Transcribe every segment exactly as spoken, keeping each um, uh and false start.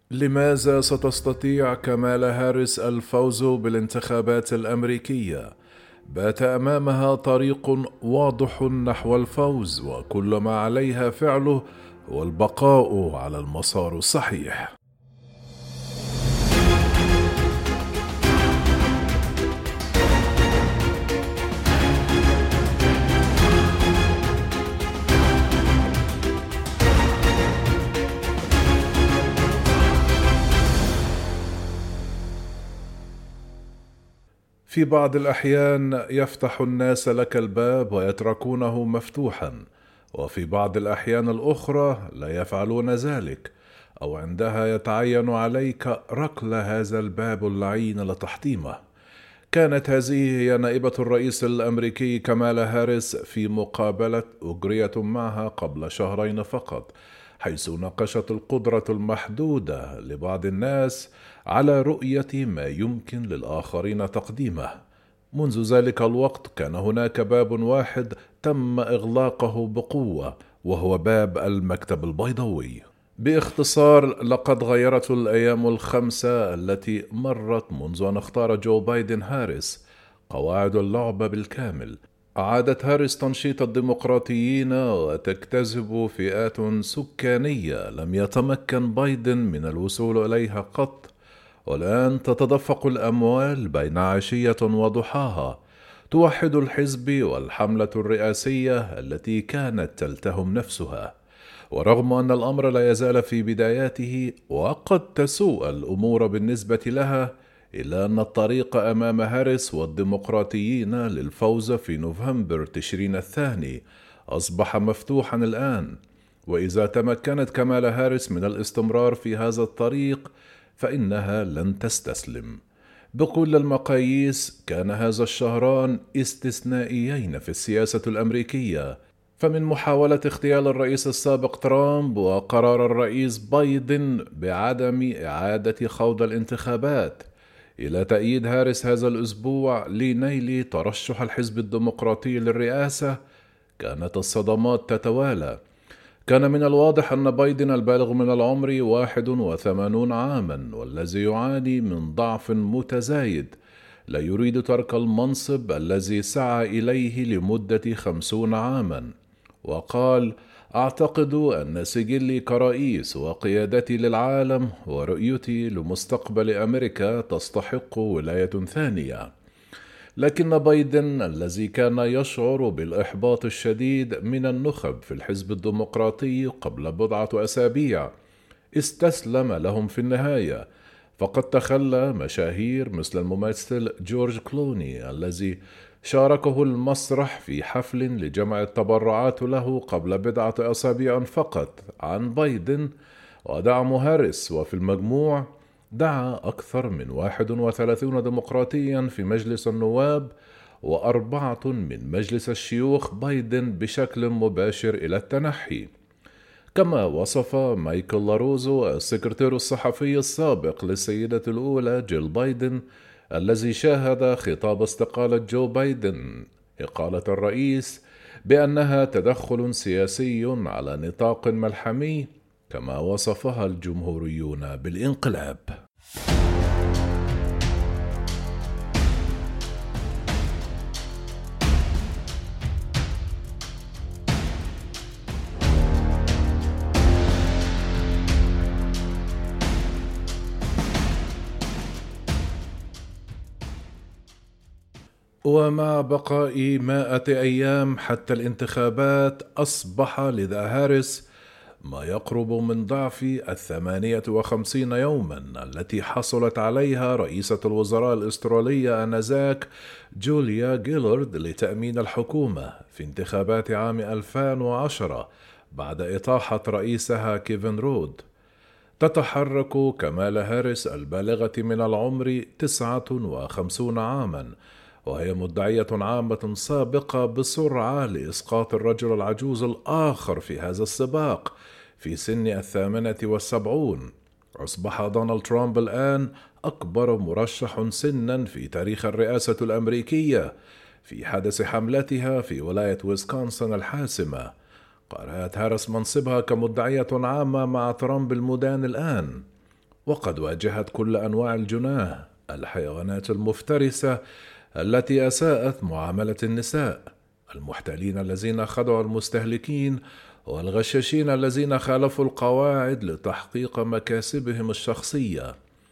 لماذا ستستطيع كامالا هاريس الفوز بالانتخابات الأمريكية؟ بات أمامها طريق واضح نحو الفوز، وكل ما عليها فعله هو البقاء على المسار الصحيح. في بعض الأحيان يفتح الناس لك الباب ويتركونه مفتوحا، وفي بعض الأحيان الأخرى لا يفعلون ذلك، أو عندها يتعين عليك ركل هذا الباب اللعين لتحطيمه. كانت هذه هي نائبة الرئيس الأمريكي كامالا هاريس في مقابلة أجريت معها قبل شهرين فقط، حيث ناقشت القدرة المحدودة لبعض الناس على رؤية ما يمكن للآخرين تقديمه. منذ ذلك الوقت كان هناك باب واحد تم إغلاقه بقوة، وهو باب المكتب البيضاوي. باختصار، لقد غيرت الأيام الخمسة التي مرت منذ أن اختار جو بايدن هاريس قواعد اللعبة بالكامل. أعادت هاريس تنشيط الديمقراطيين وتجتذب فئات سكانية لم يتمكن بايدن من الوصول إليها قط، والآن تتدفق الأموال بين عشية وضحاها، توحد الحزب والحملة الرئاسية التي كانت تلتهم نفسها. ورغم أن الأمر لا يزال في بداياته وقد تسوء الأمور بالنسبة لها، إلا أن الطريق أمام هاريس والديمقراطيين للفوز في نوفمبر تشرين الثاني أصبح مفتوحا الآن. وإذا تمكنت كامالا هاريس من الاستمرار في هذا الطريق فإنها لن تستسلم. بكل المقاييس كان هذا الشهران استثنائيين في السياسة الأمريكية، فمن محاولة اغتيال الرئيس السابق ترامب وقرار الرئيس بايدن بعدم إعادة خوض الانتخابات، إلى تأييد هاريس هذا الأسبوع لنيل ترشح الحزب الديمقراطي للرئاسة، كانت الصدمات تتوالى. كان من الواضح أن بايدن البالغ من العمر واحد وثمانون عاما، والذي يعاني من ضعف متزايد، لا يريد ترك المنصب الذي سعى إليه لمدة خمسون عاما، وقال: أعتقد أن سجلي كرئيس وقيادتي للعالم ورؤيتي لمستقبل أمريكا تستحق ولاية ثانية. لكن بايدن الذي كان يشعر بالإحباط الشديد من النخب في الحزب الديمقراطي قبل بضعة أسابيع استسلم لهم في النهاية، فقد تخلى مشاهير مثل الممثل جورج كلوني الذي شاركه المسرح في حفل لجمع التبرعات له قبل بضعة أسابيع فقط عن بايدن ودعم هاريس. وفي المجموع دعا أكثر من واحد وثلاثين ديمقراطيا في مجلس النواب وأربعة من مجلس الشيوخ بايدن بشكل مباشر إلى التنحي. كما وصف مايكل لاروزو السكرتير الصحفي السابق للسيدة الأولى جيل بايدن الذي شاهد خطاب استقالة جو بايدن إقالة الرئيس بأنها تدخل سياسي على نطاق ملحمي، كما وصفها الجمهوريون بالانقلاب. ومع بقاء مائة أيام حتى الانتخابات، أصبح لدى هاريس ما يقرب من ضعف الثمانية وخمسين يوما التي حصلت عليها رئيسة الوزراء الأسترالية آنذاك جوليا جيلارد لتأمين الحكومة في انتخابات عام ألفين وعشرة بعد إطاحة رئيسها كيفن رود. تتحرك كامالا هاريس البالغة من العمر تسعة وخمسون عاما، وهي مدعية عامة سابقة بسرعة لإسقاط الرجل العجوز الآخر في هذا السباق في سن الثامنة والسبعون. أصبح دونالد ترامب الآن أكبر مرشح سنا في تاريخ الرئاسة الأمريكية في حدث حملتها في ولاية ويسكونسن الحاسمة. قرأت هاريس منصبها كمدعية عامة مع ترامب المدان الآن، وقد واجهت كل أنواع الجناه، الحيوانات المفترسة التي أساءت معاملة النساء، المحتالين الذين خدعوا المستهلكين، والغشاشين الذين خالفوا القواعد لتحقيق مكاسبهم الشخصية.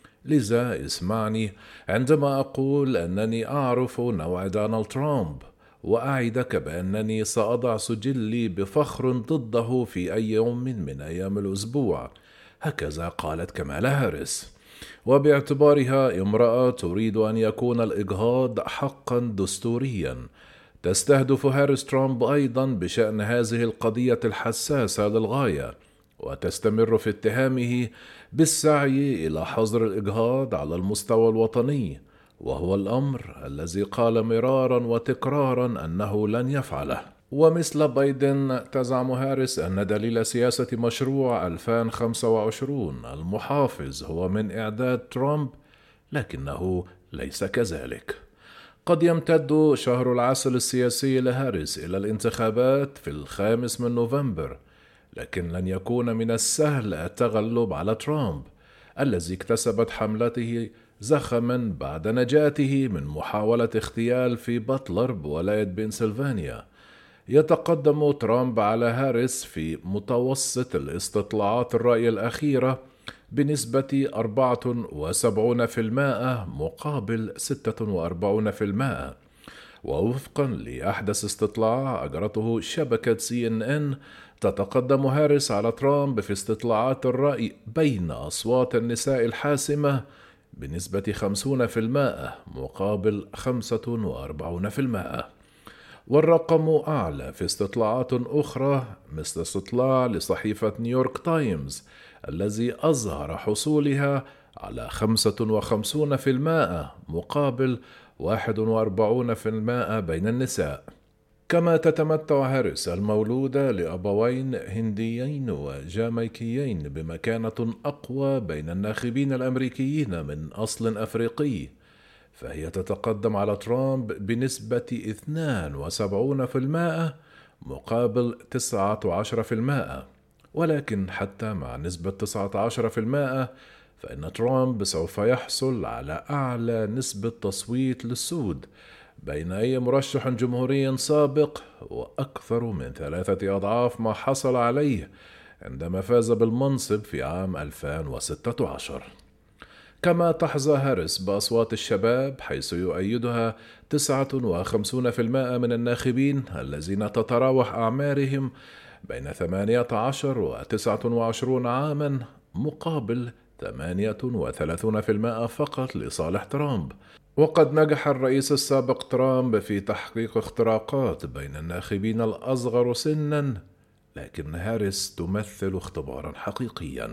لذا اسمعني عندما أقول أنني أعرف نوع دونالد ترامب، وأعدك بأنني سأضع سجلي بفخر ضده في أي يوم من أيام الأسبوع. هكذا قالت كامالا هاريس، وباعتبارها امرأة تريد أن يكون الإجهاض حقا دستوريا. تستهدف هاريس ترامب أيضا بشأن هذه القضية الحساسة للغاية، وتستمر في اتهامه بالسعي إلى حظر الإجهاض على المستوى الوطني، وهو الأمر الذي قال مرارا وتكرارا أنه لن يفعله. ومثل بايدن تزعم هاريس أن دليل سياسة مشروع ألفين وخمسة وعشرين المحافظ هو من إعداد ترامب، لكنه ليس كذلك. قد يمتد شهر العسل السياسي لهاريس إلى الانتخابات في الخامس من نوفمبر، لكن لن يكون من السهل التغلب على ترامب الذي اكتسبت حملته زخما بعد نجاته من محاولة اغتيال في باتلر بولاية بنسلفانيا. يتقدم ترامب على هاريس في متوسط الاستطلاعات الرأي الأخيرة بنسبة أربعة وسبعين بالمئة مقابل ستة وأربعين بالمئة، ووفقا لأحدث استطلاع أجرته شبكة سي إن إن تتقدم هاريس على ترامب في استطلاعات الرأي بين أصوات النساء الحاسمة بنسبة خمسين بالمئة مقابل خمسة وأربعين بالمئة. والرقم أعلى في استطلاعات أخرى مثل استطلاع لصحيفة نيويورك تايمز الذي أظهر حصولها على خمسة وخمسين بالمئة مقابل واحد وأربعين بالمئة بين النساء. كما تتمتع هاريس المولودة لأبوين هنديين وجامايكيين بمكانة أقوى بين الناخبين الأمريكيين من أصل أفريقي، فهي تتقدم على ترامب بنسبة اثنين وسبعين بالمئة مقابل تسعة عشر بالمئة. ولكن حتى مع نسبة تسعة عشر بالمئة فإن ترامب سوف يحصل على أعلى نسبة تصويت للسود بين أي مرشح جمهوري سابق، وأكثر من ثلاثة أضعاف ما حصل عليه عندما فاز بالمنصب في عام ألفين وستة عشر. كما تحظى هاريس بأصوات الشباب، حيث يؤيدها تسعة وخمسين بالمئة من الناخبين الذين تتراوح أعمارهم بين ثمانية عشر وتسعة وعشرين عاما، مقابل ثمانية وثلاثين بالمئة فقط لصالح ترامب. وقد نجح الرئيس السابق ترامب في تحقيق اختراقات بين الناخبين الأصغر سنا، لكن هاريس تمثل اختبارا حقيقيا.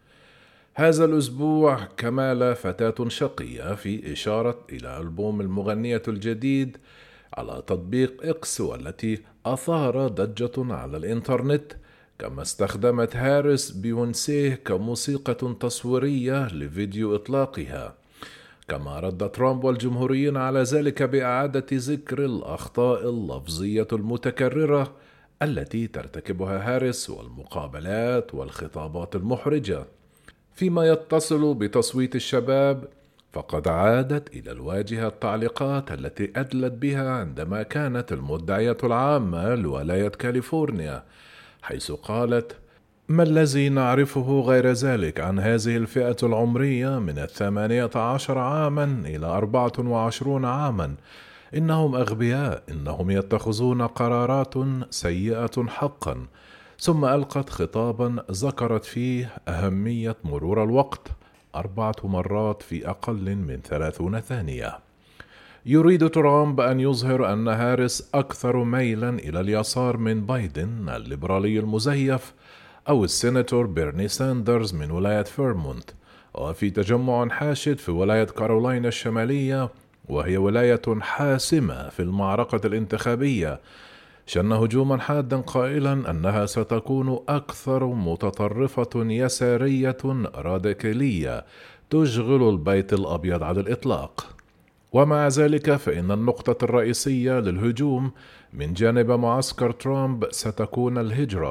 هذا الأسبوع كمالا فتاة شقية في إشارة إلى ألبوم المغنية الجديد على تطبيق إكس، والتي أثار ضجة على الإنترنت. كما استخدمت هاريس بيونسيه كموسيقى تصويرية لفيديو إطلاقها. كما رد ترامب والجمهوريين على ذلك بإعادة ذكر الأخطاء اللفظية المتكررة التي ترتكبها هاريس والمقابلات والخطابات المحرجة. فيما يتصل بتصويت الشباب، فقد عادت إلى الواجهة التعليقات التي أدلت بها عندما كانت المدعية العامة لولاية كاليفورنيا، حيث قالت: ما الذي نعرفه غير ذلك عن هذه الفئة العمرية من الثمانية عشر عاما إلى أربعة وعشرين عاما؟ إنهم أغبياء، إنهم يتخذون قرارات سيئة حقا. ثم ألقت خطابا ذكرت فيه أهمية مرور الوقت أربعة مرات في أقل من ثلاثون ثانية. يريد ترامب أن يظهر أن هاريس أكثر ميلا إلى اليسار من بايدن الليبرالي المزيف أو السيناتور بيرني ساندرز من ولاية فيرمونت. وفي تجمع حاشد في ولاية كارولاينا الشمالية، وهي ولاية حاسمة في المعركة الانتخابية، شن هجوما حادا قائلا أنها ستكون أكثر متطرفة يسارية راديكالية تشغل البيت الأبيض على الإطلاق. ومع ذلك فإن النقطة الرئيسية للهجوم من جانب معسكر ترامب ستكون الهجرة،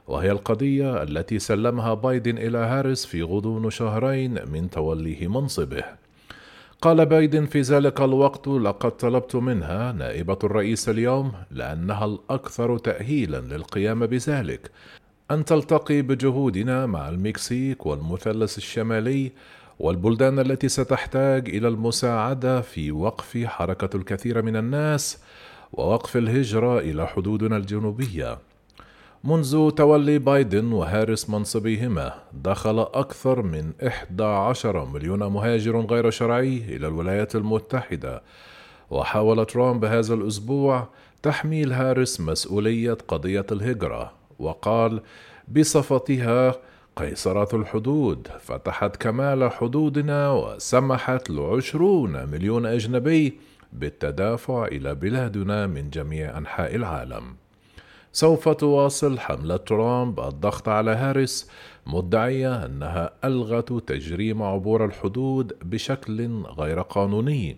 وهي القضية التي سلمها بايدن إلى هاريس في غضون شهرين من توليه منصبه. قال بايدن في ذلك الوقت: لقد طلبت منها نائبة الرئيس اليوم، لأنها الأكثر تأهيلا للقيام بذلك، أن تلتقي بجهودنا مع المكسيك والمثلث الشمالي والبلدان التي ستحتاج إلى المساعدة في وقف حركة الكثير من الناس ووقف الهجرة إلى حدودنا الجنوبية. منذ تولي بايدن وهاريس منصبيهما، دخل أكثر من إحدى عشرة مليون مهاجر غير شرعي إلى الولايات المتحدة، وحاول ترامب هذا الأسبوع تحميل هاريس مسؤولية قضية الهجرة، وقال بصفتها قيصرة الحدود فتحت كمال حدودنا وسمحت لعشرون مليون أجنبي بالتدافع إلى بلادنا من جميع أنحاء العالم. سوف تواصل حملة ترامب الضغط على هاريس، مدعية أنها ألغت تجريم عبور الحدود بشكل غير قانوني،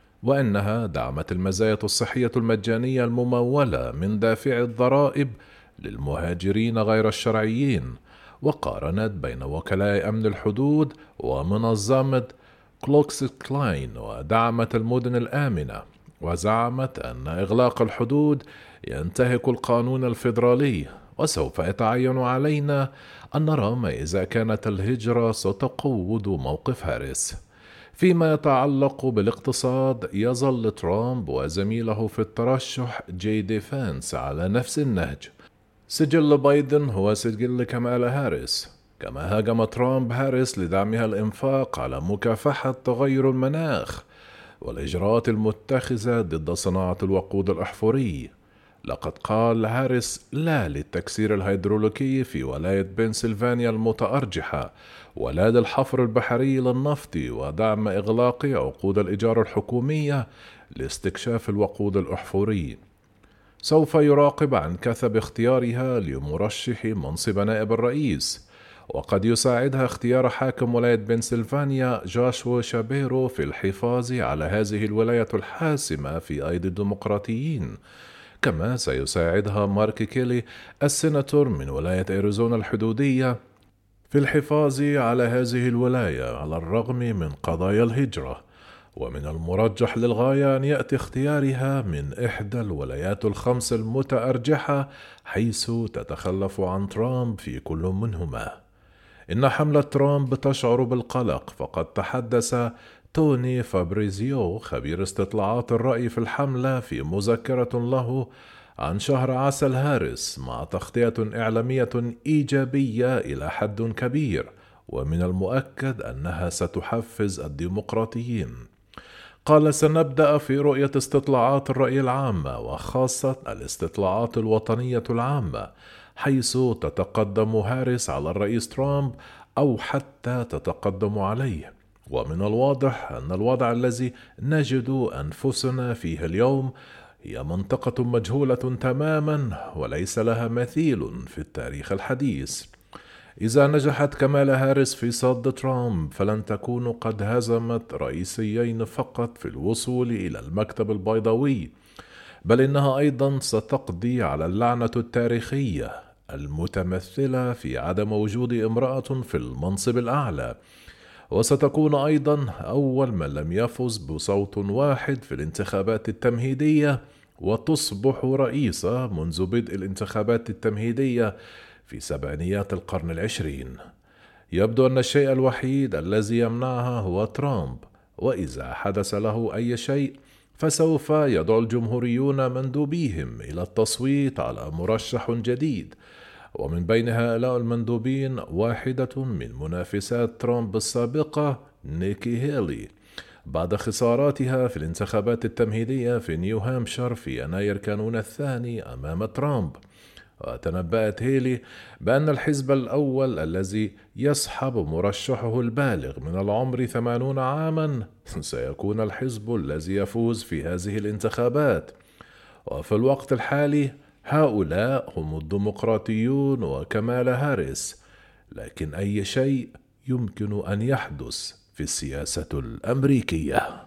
وأنها دعمت المزايا الصحية المجانية الممولة من دافع الضرائب للمهاجرين غير الشرعيين، وقارنت بين وكلاء أمن الحدود ومنظمة كلوكس كلاين ودعمت المدن الآمنة، وزعمت أن إغلاق الحدود ينتهك القانون الفيدرالي، وسوف يتعين علينا أن نرى ما إذا كانت الهجرة ستقوض موقف هاريس. فيما يتعلق بالاقتصاد، يظل ترامب وزميله في الترشح جي دي فانس على نفس النهج. سجل بايدن هو سجل كمالا هاريس، كما هاجم ترامب هاريس لدعمها الإنفاق على مكافحة تغير المناخ والإجراءات المتخذة ضد صناعة الوقود الأحفوري. لقد قال هاريس لا للتكسير الهيدروليكي في ولاية بنسلفانيا المتأرجحة، ولا للحفر البحري للنفط، ودعم إغلاق عقود الإيجار الحكومية لاستكشاف الوقود الأحفوري. سوف يراقب عن كثب اختيارها لمرشح منصب نائب الرئيس، وقد يساعدها اختيار حاكم ولاية بنسلفانيا جاشوا شابيرو في الحفاظ على هذه الولاية الحاسمة في أيدي الديمقراطيين. كما سيساعدها مارك كيلي السيناتور من ولاية أريزونا الحدودية في الحفاظ على هذه الولاية على الرغم من قضايا الهجرة، ومن المرجح للغاية أن يأتي اختيارها من إحدى الولايات الخمس المتأرجحة حيث تتخلف عن ترامب في كل منهما. إن حملة ترامب تشعر بالقلق، فقد تحدث توني فابريزيو خبير استطلاعات الرأي في الحملة في مذكرة له عن شهر عسل هاريس مع تغطية إعلامية إيجابية إلى حد كبير، ومن المؤكد أنها ستحفز الديمقراطيين. قال: سنبدأ في رؤية استطلاعات الرأي العامة، وخاصة الاستطلاعات الوطنية العامة، حيث تتقدم هاريس على الرئيس ترامب أو حتى تتقدم عليه. ومن الواضح أن الوضع الذي نجد أنفسنا فيه اليوم هي منطقة مجهولة تماما وليس لها مثيل في التاريخ الحديث. إذا نجحت كمالا هاريس في صد ترامب، فلن تكون قد هزمت رئيسيين فقط في الوصول إلى المكتب البيضاوي، بل إنها أيضا ستقضي على اللعنة التاريخية المتمثلة في عدم وجود امرأة في المنصب الأعلى، وستكون أيضا أول من لم يفز بصوت واحد في الانتخابات التمهيدية، وتصبح رئيسة منذ بدء الانتخابات التمهيدية في سبعينيات القرن العشرين. يبدو أن الشيء الوحيد الذي يمنعها هو ترامب، وإذا حدث له أي شيء فسوف يدعو الجمهوريون مندوبيهم إلى التصويت على مرشح جديد، ومن بين هؤلاء المندوبين واحدة من منافسات ترامب السابقة، نيكي هيلي، بعد خساراتها في الانتخابات التمهيدية في نيو هامشير في يناير كانون الثاني أمام ترامب. وتنبأت هيلي بأن الحزب الأول الذي يسحب مرشحه البالغ من العمر ثمانون عاما سيكون الحزب الذي يفوز في هذه الانتخابات، وفي الوقت الحالي هؤلاء هم الديمقراطيون وكمالا هاريس، لكن أي شيء يمكن أن يحدث في السياسة الأمريكية.